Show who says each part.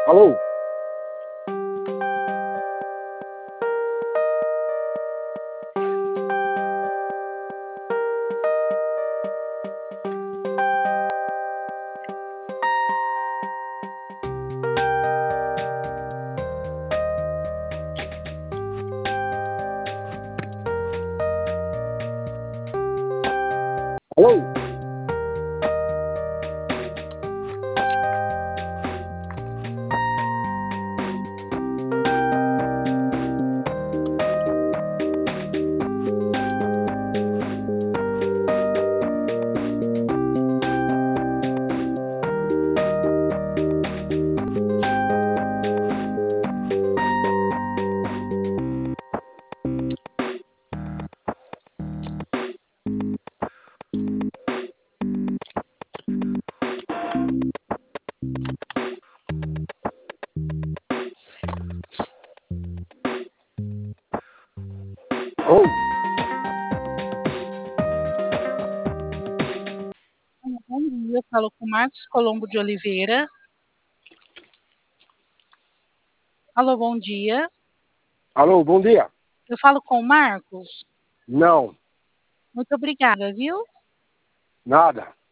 Speaker 1: Alô? Alô? Alô?
Speaker 2: Bom dia, eu falo com Marcos Colombo de Oliveira. Alô, bom dia.
Speaker 1: Alô, bom dia.
Speaker 2: Eu falo com o Marcos.
Speaker 1: Não,
Speaker 2: Muito obrigada, viu?
Speaker 1: nada.